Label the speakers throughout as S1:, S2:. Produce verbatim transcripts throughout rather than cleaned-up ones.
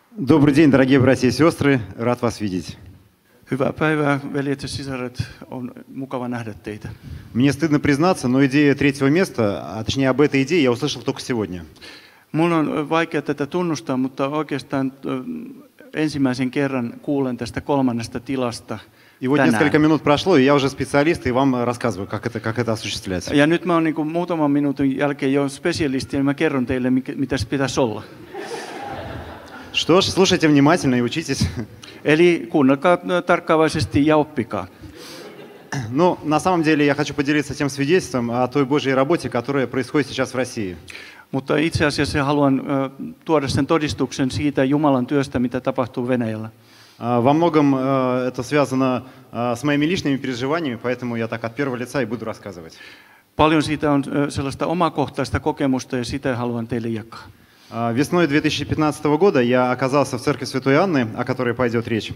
S1: Добрый день, дорогие братья и сестры, рад вас видеть.
S2: Hyvää päivää, veljet ja sisaret, on mukava nähdä teitä.
S1: Мне стыдно признаться, но идея третьего места, а точнее об этой идее я услышал только сегодня.
S2: Mun on vaikea tätä tunnustaa, mutta oikeastaan ensimmäisen kerran kuulen tästä kolmannesta tilasta.
S1: И вот несколько минут прошло, и я уже специалист, и вам рассказываю, как это, как это осуществлять.
S2: Ja nyt mä oon niin kuin muutaman minuutin jälkeen jo spesialisti, ja mä kerron teille, mitä se pitäisi olla.
S1: Что ж, слушайте внимательно и учитесь.
S2: Eli kuunnelkaa tarkkaavaisesti ja oppikaa.
S1: Ну, на самом деле я хочу поделиться тем свидетельством о той Божьей работе, которая происходит сейчас в России.
S2: Mutta itse asiassa haluan tuoda sen todistuksen siitä Jumalan työstä, mitä tapahtuu Venäjällä.
S1: Во многом это связано с моими личными переживаниями, поэтому я так от первого лица и буду рассказывать.
S2: Paljon siitä on sellaista omakohtaista kokemusta ja sitä haluan teille jakaa.
S1: Весной две тысячи пятнадцатого года я оказался в церкви Святой Анны, о которой пойдет речь.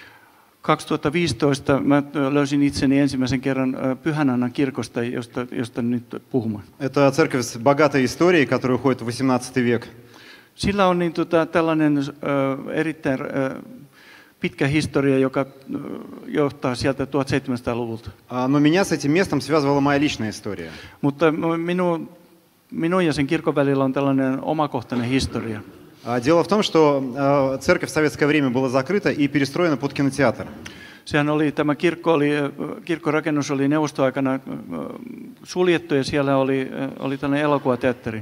S2: kaksituhattaviisitoista mä löysin itseni ensimmäisen kerran Pyhän Annan kirkosta, josta, josta nyt puhumaan.
S1: Это церковь с богатой историей, которая уходит в восемнадцатый век.
S2: Sillä on niin, tota, tällainen äh, erittäin äh, pitkä historia, joka äh, johtaa sieltä tuhatseitsemänsataaluvulta.
S1: Но меня с этим местом связывала моя личная история.
S2: Mutta minun, minun ja sen kirkon välillä on tällainen omakohtainen historia.
S1: Дело в том, что церковь в советское время была закрыта и перестроена под кинотеатр.
S2: Sehän oli, tämä kirkko oli, kirkkorakennus oli neuvostoaikana suljettu ja siellä oli, oli tällainen elokuvateatteri.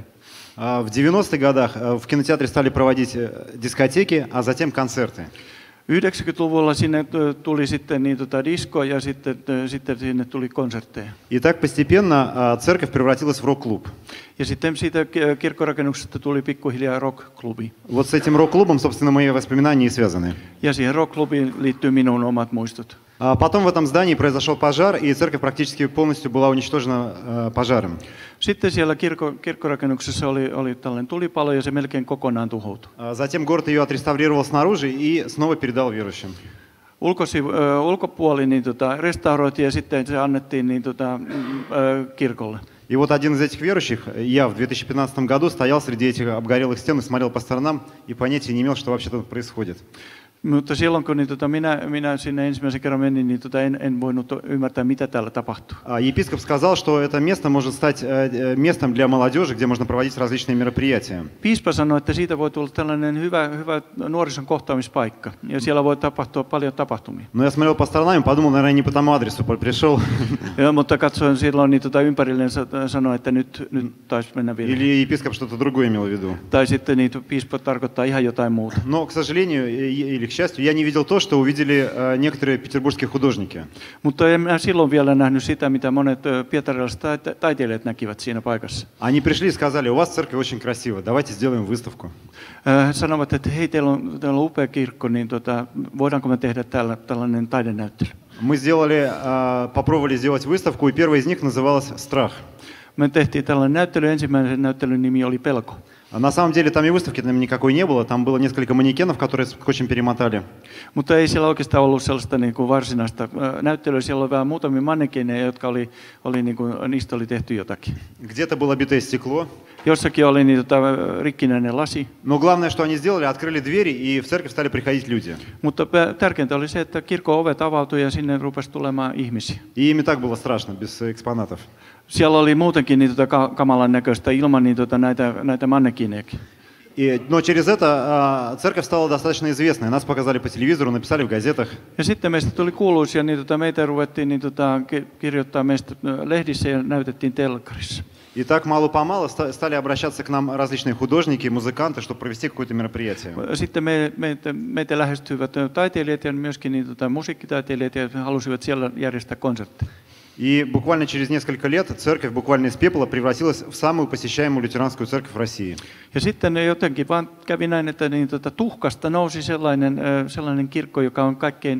S1: В девяностых годах в кинотеатре стали проводить дискотеки, а затем концерты.
S2: yhdeksänkymmentäluvulla sinne tuli sitten niin, tota, disko ja sitten, sitten sinne tuli konsertteja.
S1: И так постепенно церковь превратилась в рок-клуб.
S2: Ja sitten siitä kirkkorakennuksesta tuli pikkuhiljaa rock-klubi.
S1: Вот с этим рок-клубом, собственно, мои воспоминания и связаны.
S2: Ja siihen rock-klubiin liittyy minun omat muistut.
S1: Потом в этом здании произошел пожар, и церковь практически полностью была уничтожена пожаром.
S2: Sitten siellä kirkko, kirkkorakennuksessa oli, oli tällainen tulipalo ja se melkein kokonaan tuhoutui.
S1: Затем город ее отреставрировал снаружи и снова передал верующим.
S2: Ulkosivu, ö, ulkopuoli niin, tota, restauroitiin ja sitten se annettiin niin, tota, ö, kirkolle.
S1: И вот один из этих верующих, я в две тысячи пятнадцатом году стоял среди этих обгорелых стен и смотрел по сторонам и понятия не имел, что вообще тут происходит.
S2: Mutta silloin kun niin, tota, minä, minä sinne ensimmäisen kerran menin, niin tota, en, en voinut ymmärtää, mitä täällä tapahtuu.
S1: Епископ сказал, что это место может стать местом для молодежи, где можно проводить различные мероприятия.
S2: Piispa sanoi, että siitä voi tulla tällainen hyvä, hyvä nuorison kohtaamispaikka ja siellä voi tapahtua paljon tapahtumia.
S1: Но я смотрел по сторонам и подумал, наверное, не по тому адресу пришел.
S2: Ja, mutta katsoin silloin niin, tota, ympärilleen sanoi, että nyt, nyt taisi mennä vielä.
S1: Или епископ что-то другое имел в виду.
S2: Tai sitten niin, piispa tarkoittaa ihan jotain muuta.
S1: Но, к сожалению, или к счастью, я не видел то, что увидели некоторые петербургские художники.
S2: Mutta en minä silloin vielä nähnyt sitä, mitä monet pietarilaiset taiteilijat näkivät siinä paikassa.
S1: Они пришли и сказали, у вас церковь очень красивая, давайте сделаем выставку.
S2: He sanovat, että hei, teillä on, teillä on upea kirkko, niin tota, voidaanko me tehdä täällä tällainen taidenäyttely?
S1: Мы сделали, попробовали сделать выставку, и первая из них называлась «Страх».
S2: Me tehtiin tällainen näyttely, ensimmäisen näyttelyn nimi oli Pelko.
S1: На самом деле там и выставки там никакой не было, там было несколько манекенов, которые скотчем перемотали.
S2: Mutta ei siellä oikeastaan ollut sellaista niin kuin varsinaista näyttelyä, siellä oli vähän muutamia mannekiineja, jotka oli, oli niin kuin, niistä oli tehty jotakin.
S1: Где-то было битое стекло.
S2: Jossakin oli niin, tota, rikkinäinen lasi.
S1: Но главное, что они сделали, открыли двери, и в церковь стали приходить люди.
S2: Mutta tärkeintä oli se, että kirkon ovet avautui ja sinne rupesi tulemaan ihmisiä.
S1: И им и так было страшно, без экспонатов.
S2: Siellä oli muutenkin niin, tota, kamalan näköistä ilman niin, tota, näitä, näitä mannekiinejakin.
S1: И, но через это а, церковь стала достаточно известной. Нас показали по телевизору, написали в газетах.
S2: Ja sitten meistä tuli kuuluisia, niin tota, meitä ruvettiin niin, tota, kirjoittaa meistä lehdissä ja näytettiin telkkarissa.
S1: И так мало-помалу стали обращаться к нам различные художники, музыканты, чтобы провести какое-то мероприятие.
S2: Sitten me, meitä, meitä lähestyivät taiteilijat ja myöskin niin, tota, musiikkitaiteilijat ja halusivat siellä järjestää konsertteja.
S1: И буквально через несколько лет церковь буквально из пепла превратилась в самую посещаемую лютеранскую церковь в России.
S2: Ja sitten jotenkin vaan kävi näin, että niin, tota, tuhkasta nousi sellainen, sellainen kirkko, joka on kaikkein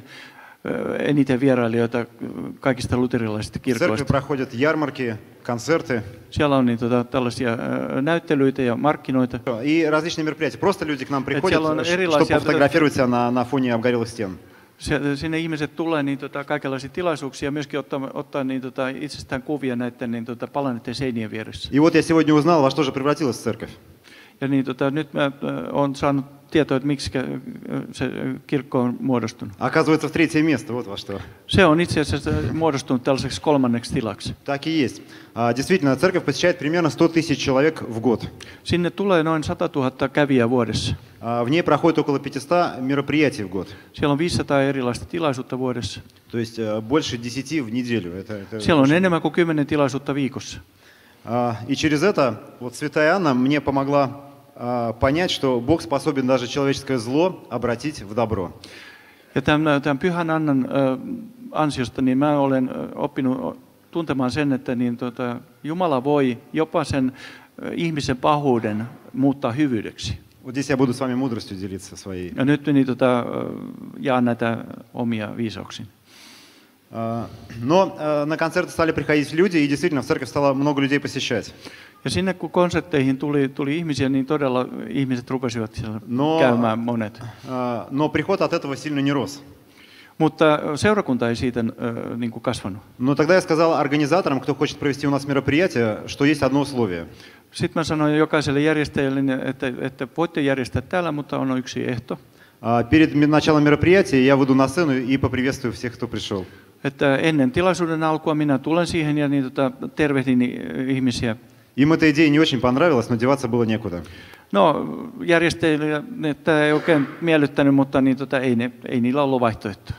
S2: eniten vierailijoita kaikista luterilaisista kirkoista.
S1: В церкви проходят ярмарки, концерты.
S2: Siellä on niin, tota, tällaisia näyttelyitä ja markkinoita.
S1: И различные мероприятия. Просто люди к нам приходят,
S2: чтобы
S1: пофотографировать себя на, на фоне обгорелых стен.
S2: Sinne ihmiset tulee niin, tota, kaikenlaisia tilaisuuksia ja myöskin ottaa, ottaa niin, tota, itsestään kuvia näiden niin, tota, palaneiden seinien vieressä.
S1: И вот я сегодня узнал, во что же превратилась церковь.
S2: Ja niin, tota, nyt mä olen saanut tietoa, että miksi se kirkko on muodostunut.
S1: Оказывается, в третье место, вот во что.
S2: Se on itse asiassa muodostunut tällaiseksi kolmanneksi tilaksi.
S1: Так и есть. А, Действительно, церковь посещает примерно сто тысяч человек в год.
S2: Sinne tulee noin sata tuhatta kävijää vuodessa.
S1: А, В ней проходит около пятисот мероприятий в год.
S2: Siellä on viisisataa erilaista tilaisuutta vuodessa.
S1: То есть э, больше десяти в неделю. Это, это
S2: Siellä on
S1: очень-
S2: enemmän kuin kymmenen tilaisuutta viikossa.
S1: А, И через это вот святая Анна мне помогла а, понять, что Бог способен даже человеческое зло обратить в добро.
S2: Ja tämän, tämän Pyhän Annan ö, ansiosta niin mä olen ö, oppinut tuntemaan sen, että niin, tota, Jumala voi jopa sen ö, ihmisen pahuuden muuttaa hyvyydeksi.
S1: Вот здесь я буду с вами мудростью делиться своей.
S2: Ja nyt niin, tota, ö, jaan näitä omia viisauksia.
S1: А, Но а, на концерты стали приходить люди, и действительно в церковь стало много людей посещать.
S2: Ja sinne kun konsertteihin tuli, tuli ihmisiä, niin todella ihmiset rupesivat siellä
S1: No-
S2: käymään monet.
S1: А, Но приход от этого сильно не рос.
S2: Mutta seurakunta ei siitä ö, niin kuin kasvanut.
S1: Но тогда я сказал организаторам, кто хочет провести у нас мероприятие, что есть одно условие.
S2: Sitten mä sanoin jokaiselle järjestäjälle, että, että voitte järjestää täällä, mutta on yksi ehto.
S1: А, Перед м- началом мероприятия я выйду на сцену и поприветствую всех, кто пришел.
S2: Että ennen tilaisuuden alkua minä tulen siihen ja niin, tota, tervehdin ihmisiä.
S1: Им эта идея не очень понравилась, но деваться было некуда.
S2: No järjestäjille tämä ei oikein miellyttänyt, mutta niin, tota, ei, ne, ei niillä ollut vaihtoehtoa.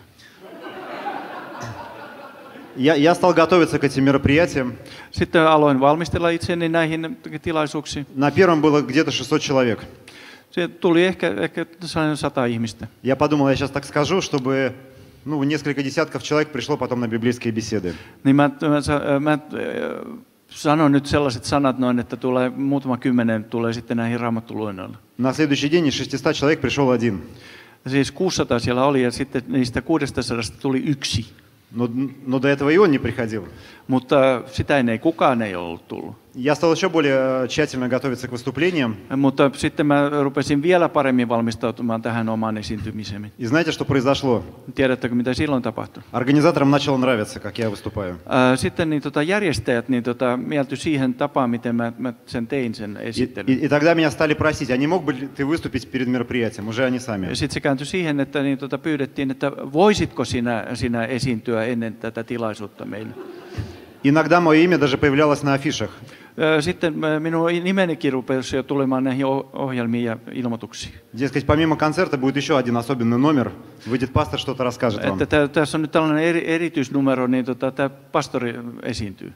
S1: Я, я стал готовиться к этим мероприятиям.
S2: Sitten aloin valmistella itseni näihin tilaisuuksiin.
S1: На первом было где-то шестьсот человек.
S2: Se tuli ehkä, ehkä sata ihmistä.
S1: Я подумал, я сейчас так скажу, чтобы ну, несколько десятков человек пришло потом на библейские беседы.
S2: Niin mä, mä, mä sanon nyt sellaiset sanat noin, että tulee muutama kymmenen tulee sitten näihin raamattuluennoille.
S1: На следующий день из шестисот человек пришел один.
S2: Siis kuusisataa siellä oli ja sitten niistä kuudestasadasta tuli yksi.
S1: Но, но до этого и он не приходил.
S2: Mutta sitä ei kukaan ei ollut tullut.
S1: Я стал еще более тщательно готовиться к выступлениям.
S2: Mutta sitten mä rupesin vielä paremmin valmistautumaan tähän omaan esiintymiseen.
S1: И знаете, что произошло?
S2: Tiedättekö, mitä silloin tapahtui?
S1: Организаторам начало нравиться, как я выступаю.
S2: Ää, Sitten niin, tota, järjestäjät niin, tota, mieltyi siihen tapaan, miten mä, mä sen tein sen
S1: И,
S2: esittelyn.
S1: и- и тогда меня стали просить, а не мог бы ли ты выступить перед мероприятием? Уже они сами.
S2: Sitten se kääntyi siihen, että niin, tota, pyydettiin, että voisitko sinä, sinä esiintyä ennen tätä tilaisuutta meille.
S1: Иногда мое имя даже появлялось на афишах.
S2: Ää, Sitten ää, minun nimenikin rupesi jo tulemaan näihin oh- ohjelmiin ja ilmoituksiin.
S1: Дескать, помимо концерта будет еще один особенный номер. Выйдет пастор, что-то расскажет вам.
S2: Että tä- tässä on nyt tällainen eri, erityisnumero, niin tota, tämä pastori esiintyy.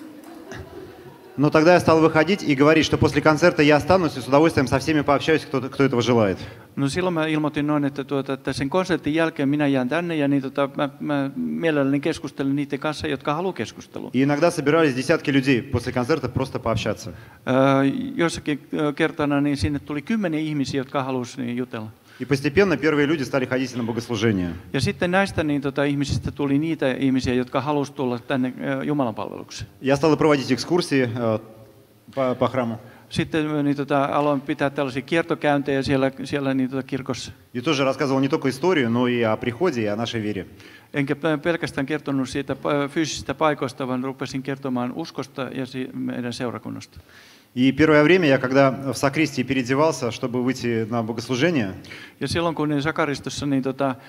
S1: Но тогда я стал выходить и говорить, что после концерта я останусь и с удовольствием со всеми пообщаюсь, кто, кто этого желает.
S2: No silloin mä ilmoitin noin, että, tuota, että sen konsertin jälkeen minä jään tänne ja niin, tota, mä, mä mielelläni keskustelen niiden kanssa, jotka haluaa keskustelua.
S1: И иногда собирались десятки людей после концерта просто пообщаться.
S2: Öö, jossakin ö, kertana niin sinne tuli kymmeniä ihmisiä, jotka halusivat niin, jutella.
S1: И постепенно первые люди стали ходить на богослужение.
S2: Ja sitten näistä niin, tota, ihmisistä tuli niitä ihmisiä, jotka halusivat tulla tänne ö, Jumalan palvelukseen.
S1: Я стал проводить экскурсии э, по, по храму.
S2: Sitten niin, tota, aloin pitää tällaisia kiertokäyntejä siellä, siellä niin, tota, kirkossa.
S1: И тоже рассказывал не только историю, но и о приходе, и о нашей вере.
S2: Enkä pelkästään kertonut siitä pa- fyysisistä paikoista, vaan rupesin kertomaan uskosta ja si- meidän seurakunnasta.
S1: И первое время я, когда в сакристии переодевался, чтобы выйти на богослужение,
S2: Ja silloin kun niin Sakaristossa niin, tota, ää,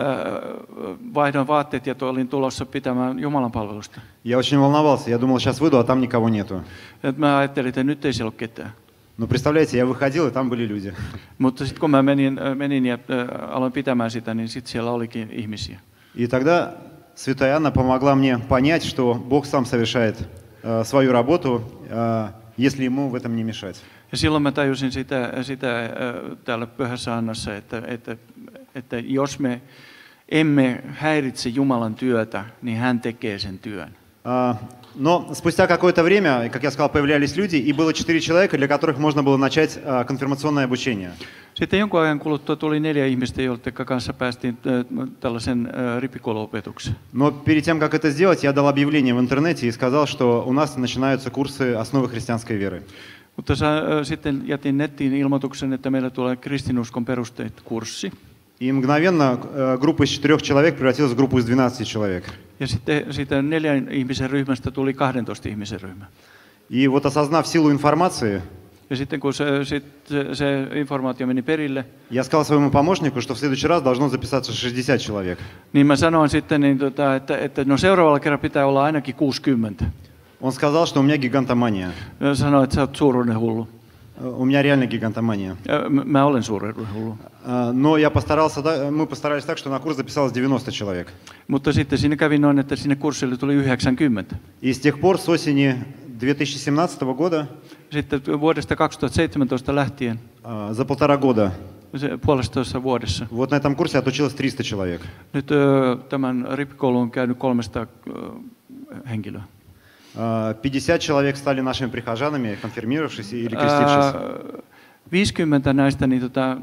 S2: vaihdoin vaatteet ja olin tulossa pitämään Jumalan palvelusta.
S1: я очень волновался. Я думал, сейчас выйду, а там никого нету.
S2: Et mä ajattelin, että nyt ei siellä ole ketään.
S1: Но представляете, я выходил, и там были люди.
S2: Mutta sitten kun mä menin, menin ja ää, aloin pitämään sitä, niin sitten siellä olikin ihmisiä.
S1: И тогда святая Анна помогла мне понять, что Бог сам совершает э, свою работу, э, если ему в этом не мешать.
S2: Ja silloin mä tajusin sitä, sitä ää, täällä Pyhässä Annassa, että, että, että jos me emme häiritse Jumalan työtä, niin hän tekee sen työn.
S1: А, Но спустя какое-то время, как я сказал, появлялись люди, и было четыре человека, для которых можно было начать а, конфирмационное обучение.
S2: Sitten jonkun ajan kuluttua tuli neljä ihmistä, joiden kanssa päästiin äh, tällaisen äh, rippikouluopetukseen.
S1: Но перед тем, как это сделать, я дал объявление в интернете и сказал, что у нас начинаются курсы основы христианской веры.
S2: Mutta sa, äh, sitten jätin nettiin ilmoituksen, että meillä tulee kristinuskon perusteet kurssi.
S1: И мгновенно э, группа из четырех человек превратилась в группу из двенадцати человек.
S2: Ja sitten siitä neljän ihmisen ryhmästä tuli kahdentoista ihmisen ryhmä.
S1: И вот осознав силу информации,
S2: Ja Ja sitten kun se, sit, se, se informaatio meni perille,
S1: я сказал своему помощнику, что в следующий раз должно записаться шестьдесят человек.
S2: niin mä sanoin sitten, niin tota, että, että no seuraavalla kerralla pitää olla ainakin kuusikymmentä.
S1: Он сказал, что у меня гигантомания.
S2: Sanoin, että sä oot suuruuden hullu.
S1: У меня реально гигантомания.
S2: Mä olen suuruuden hullu.
S1: Но я постарался, мы постарались так, что на курс записалось девяносто человек.
S2: Mutta sitten siinä kävi noin, että sinne kurssille tuli yhdeksänkymmentä.
S1: И с тех пор, с осени две тысячи семнадцатого года,
S2: sitten vuodesta kaksituhattaseitsemäntoista lähtien,
S1: за полтора года,
S2: se puolestoista vuodessa.
S1: вот на этом курсе отучилось триста человек.
S2: Nyt tämän rippikoulun on käynyt kolmesataa henkilöä.
S1: пятьдесят человек стали нашими прихожанами, конфирмировавшись или крестившись.
S2: viisikymmentä näistä niin, tota,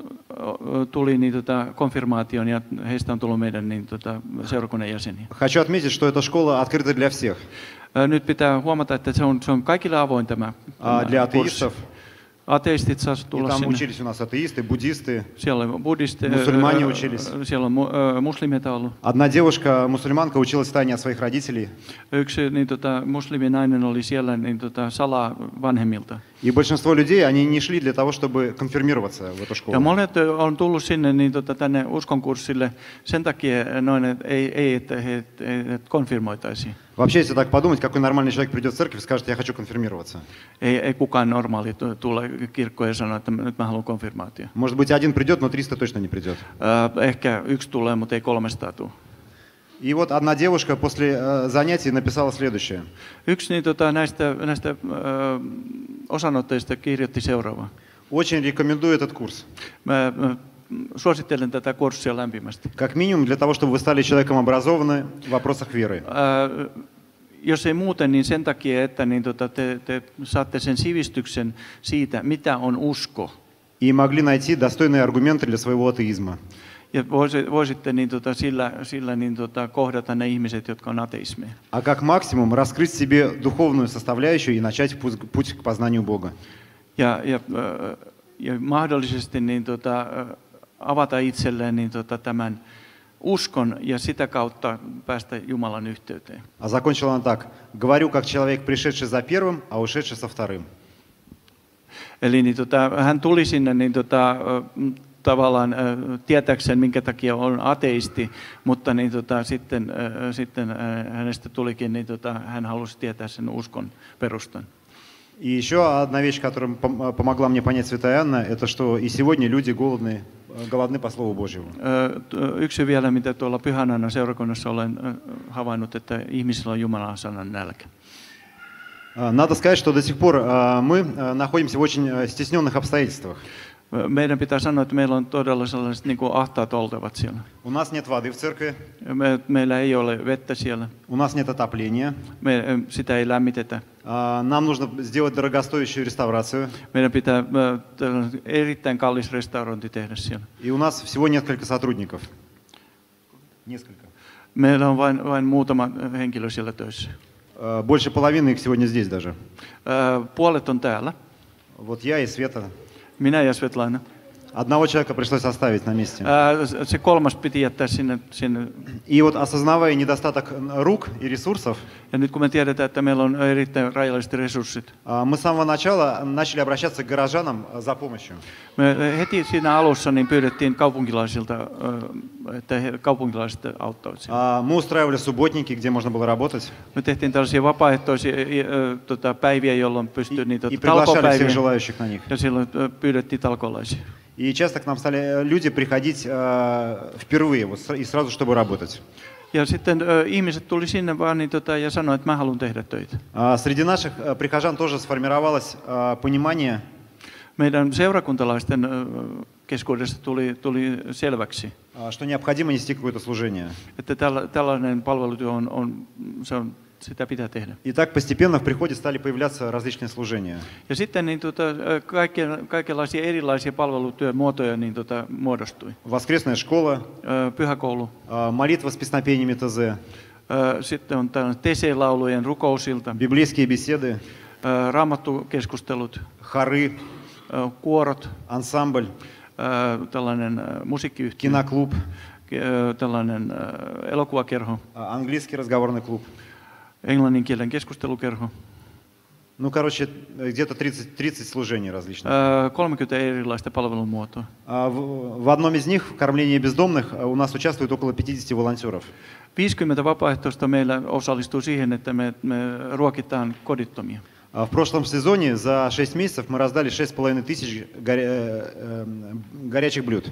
S2: tuli niin, tota, konfirmaation ja heistä on tullut meidän niin, tota, seurakunnan jäseniä.
S1: Хочу отметить, что эта школа открыта для всех.
S2: Nyt pitää huomata, että se on, se on kaikille avoin tämä, tämä
S1: Для
S2: kurssi.
S1: атеистов.
S2: Ateistit saa tulla
S1: И там
S2: sinne.
S1: учились у нас атеисты, буддисты,
S2: Siellä on buddhisteja,
S1: мусульмане учились.
S2: siellä on muslimeita ollut.
S1: Одна девушка, мусульманка, училась в тайне от своих родителей.
S2: Yksi niin, tota, musliminainen oli siellä niin, tota, salaa vanhemmilta.
S1: И большинство людей, они не шли для того, чтобы конфирмироваться в эту школу.
S2: Ja monet on tullut sinne niin, tota, tänne uskonkurssille sen takia, noin, että ei, ei että he et konfirmoitaisiin.
S1: Вообще, если так подумать, какой нормальный человек придет в церковь и скажет, я хочу конфирмироваться?
S2: Ei, ei kukaan normaali tule kirkkoon ja sano, että nyt mä haluan konfirmaatio.
S1: Может быть, один придет, но триста точно не придет.
S2: Uh, ehkä yksi tulee, mutta ei kolmesataa tule.
S1: И вот одна девушка после э, занятий написала следующее.
S2: Yksi niin, tota, näistä, näistä uh, osanottajista kirjoitti seuraavaa.
S1: Очень рекомендую этот курс.
S2: Mä, mä suosittelen tätä kurssia lämpimästi.
S1: Как минимум для того, чтобы вы стали человеком образованным в вопросах веры.
S2: Uh, jos ei muuten, niin sen takia, että niin, tota, te, te saatte sen sivistyksen siitä, mitä on usko.
S1: И могли найти достойные аргументы для своего атеизма.
S2: Ja voisitte niin, tota, sillä, sillä niin, tota, kohdata ne ihmiset, jotka on ateismeja.
S1: А как максимум раскрыть себе духовную составляющую и начать путь к познанию Бога.
S2: Ja, ja, ja mahdollisesti niin, tota, avata itselleen niin, tota, tämän uskon ja sitä kautta päästä Jumalan yhteyteen.
S1: А закончил он так. Говорю, как человек, пришедший за первым, а ушедший со вторым.
S2: Eli niin, tota, hän tuli sinne niin, tota, tavallaan tietääkseen, minkä takia on ateisti, mutta niin, tota, sitten, sitten hänestä tulikin, niin, tota, hän halusi tietää sen uskon perustan.
S1: И еще одна вещь, которая помогла мне понять Святая Анна, это что и сегодня люди голодны, голодны по Слову Божьему.
S2: Yksi vielä, mitä tuolla Pyhän Annan seurakunnassa olen havainnut, että ihmisillä on Jumalan sanan nälkä.
S1: Надо сказать, что до сих пор мы находимся в очень стесненных обстоятельствах.
S2: Meidän pitää sanoa, että meillä on todella sellaiset niin kuin ahtaat oltavat siellä.
S1: У нас нет воды в церкви.
S2: Me, meillä ei ole vettä siellä.
S1: У нас нет отопления.
S2: Me, sitä ei lämmitetä.
S1: Нам нужно сделать дорогостоящую реставрацию.
S2: Meidän pitää erittäin kallis restaurointi tehdä siellä.
S1: И у нас всего несколько сотрудников. Несколько.
S2: Meillä on vain, vain muutama henkilö siellä töissä.
S1: Больше половины их сегодня здесь даже.
S2: Puolet on täällä.
S1: Вот я и Света.
S2: Minä ja Svetlana.
S1: Одного человека пришлось оставить на месте.
S2: Se kolmas piti jättää sinne, sinne.
S1: И вот осознавая недостаток рук и ресурсов,
S2: Ja nyt kun me tiedetään, että meillä on erittäin rajalliset resurssit,
S1: мы с самого начала начали обращаться к горожанам за помощью.
S2: Me heti siinä alussa niin pyydettiin kaupunkilaisilta, että he, kaupunkilaiset auttavat siellä.
S1: Мы устраивали субботники, где можно было работать.
S2: Me tehtiin tällaisia vapaaehtoisia tota, päiviä, jolloin pystyi niitä
S1: И приглашали всех
S2: talkopäiviä.
S1: желающих на них.
S2: Ja silloin pyydettiin talkolaisia.
S1: И часто к нам стали люди приходить э, впервые вот, и сразу, чтобы работать.
S2: Ja sitten ö, ihmiset tuli sinne vaan niin, tota, ja sanoi, että mä haluan tehdä töitä.
S1: А, Среди наших э, прихожан тоже сформировалось э, понимание,
S2: Meidän seurakuntalaisten ö, keskuudessa tuli, tuli selväksi,
S1: э, что необходимо нести какое-то служение.
S2: että tälla, tällainen palvelutyö on, on, se on, sitä pitää tehdä.
S1: И так постепенно в приходе стали появляться различные служения.
S2: Ja sitten niin, tota, kaiken, kaikenlaisia erilaisia palvelutyömuotoja niin, tota, muodostui.
S1: Воскресная школа,
S2: Ö, Pyhäkoulu.
S1: э, молитва с песнопениями ТЗ,
S2: Ö, Sitten on tällainen T C-laulujen rukousilta,
S1: библейские беседы,
S2: ö, raamattukeskustelut,
S1: хоры,
S2: ö, kuorot,
S1: ансамбль,
S2: ö, tällainen ö, musiikkiyhtiö,
S1: киноклуб,
S2: ö, tällainen ö, elokuvakerho,
S1: э, английский разговорный клуб.
S2: englannin kielen keskustelukerho.
S1: Ну, короче, где-то тридцать, тридцать служений различных.
S2: Ö, kolmekymmentä erilaista palvelumuotoa.
S1: А В в одном из них, в кормлении бездомных, у нас участвует около пятидесяти волонтеров.
S2: viisikymmentä vapaaehtoista meillä osallistuu siihen, että me, me ruokitaan kodittomia.
S1: А В прошлом сезоне за шесть месяцев мы раздали шесть с половиной тысяч горя- э, горячих блюд.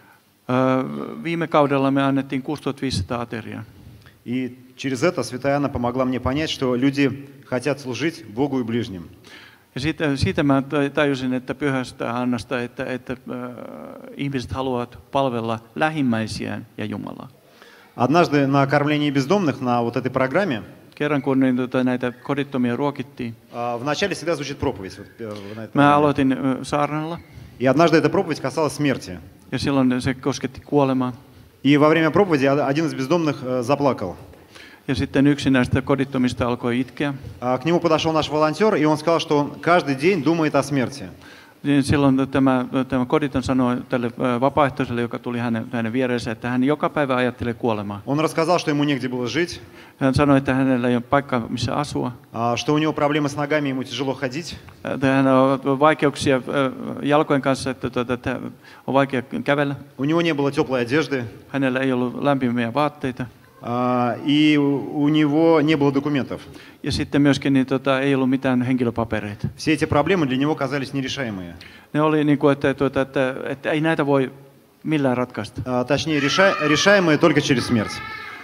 S2: Ö, Viime kaudella me annettiin kuusituhattaviisisataa ateriaa.
S1: И через это Святая Анна помогла мне понять, что люди хотят служить Богу и ближним.
S2: Ja siitä, siitä mä tajusin, että Pyhästä Annasta, että, että äh, ihmiset haluavat palvella lähimmäisiään ja Jumalaa.
S1: Однажды на кормлении бездомных, на вот этой программе,
S2: Kerran kun niin, tota, näitä kodittomia ruokittiin,
S1: а, вначале всегда звучит проповедь. Вот, э, на этой
S2: mä
S1: программе.
S2: aloitin äh, saarnalla
S1: И однажды эта проповедь касалась смерти.
S2: ja silloin se kosketti kuolemaa.
S1: И во время проповеди один из бездомных э, заплакал.
S2: Ja sitten yksi näistä kodittomista alkoi itkeä.
S1: А К нему подошел наш волонтер, и он сказал, что он каждый день думает о смерти.
S2: Niin silloin tämä, tämä koditon sanoi tälle äh, vapaaehtoiselle, joka tuli hänen, hänen viereensä, että hän joka päivä ajattelee kuolemaa.
S1: Он рассказал, что ему негде было жить,
S2: Hän sanoi, että hänellä ei ole paikkaa, missä asua.
S1: а, что у него проблемы с ногами, ему тяжело ходить.
S2: Hän on vaikeuksia äh, jalkojen kanssa, että, että, että on vaikea kävellä.
S1: У него не было теплой одежды,
S2: Hänellä ei ollut lämpimiä vaatteita.
S1: а, и у у него не было документов.
S2: Ja sitten myöskin niin, tota, ei ollut mitään henkilöpapereita.
S1: Все эти проблемы для него казались нерешаемые.
S2: Ne oli niin kuin, että, että, että, että ei näitä voi millään ratkaista.
S1: А, Точнее, реша- решаемые только через смерть.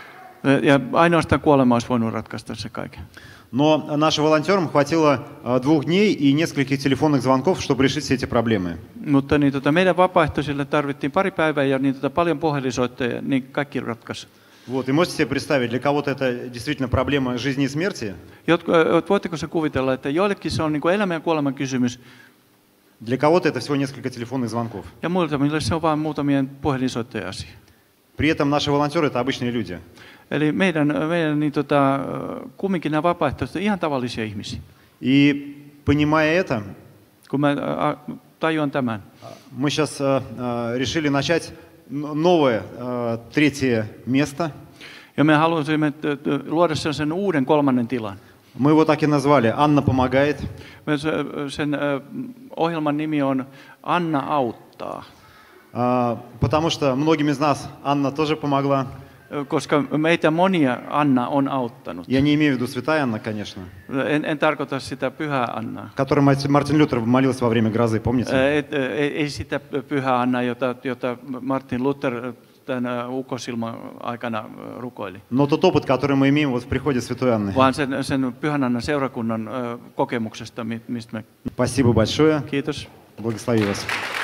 S2: Ja ainoastaan kuolema olisi voinut ratkaista se kaiken.
S1: Но нашим волонтерам хватило а, двух дней и нескольких телефонных звонков, чтобы решить все эти проблемы.
S2: Mutta niin, tota, meidän vapaaehtoisille tarvittiin pari päivää ja niin, tota, paljon puhelinsoittoja, niin kaikki ratkaisi.
S1: Вот, и можете себе представить, для кого-то это действительно проблема жизни и смерти,
S2: Jotku, voitteko se kuvitella, että joillekin se on niin kuin elämän ja kuoleman kysymys,
S1: для кого-то это всего несколько телефонных звонков.
S2: ja muilta se on vain muutamien puhelinsoittojen asia.
S1: При этом наши волонтеры – это обычные люди.
S2: Eli meidän, meidän niin, tota, kumminkin nämä vapaaehtoiset ihan tavallisia ihmisiä.
S1: И понимая это,
S2: Kun mä a, tajuan tämän,
S1: мы сейчас а, а, решили начать н- новое, а, третье место.
S2: ja me haluaisimme t- t- luoda sen uuden kolmannen tilan.
S1: Мы его так и назвали «Анна помогает».
S2: Me se- Sen ö, ohjelman nimi on Anna auttaa,
S1: А, Потому что многим из нас Анна тоже помогла.
S2: koska meitä monia Anna on auttanut.
S1: Я не имею в виду святая Анна, конечно,
S2: En, en tarkoita sitä pyhää Annaa.
S1: которой Мартин Мартин Лютер молился во время грозы, помните?
S2: Ä, Et, ei, ei sitä pyhää Annaa, jota, jota Martin Luther tämän ukosilman aikana rukoili,
S1: Но тот опыт, который мы имеем вот в приходе святой Анны.
S2: vaan sen, sen pyhän Annan seurakunnan ö, kokemuksesta, mi- mistä me...
S1: Спасибо большое.
S2: Kiitos.
S1: Благослови вас.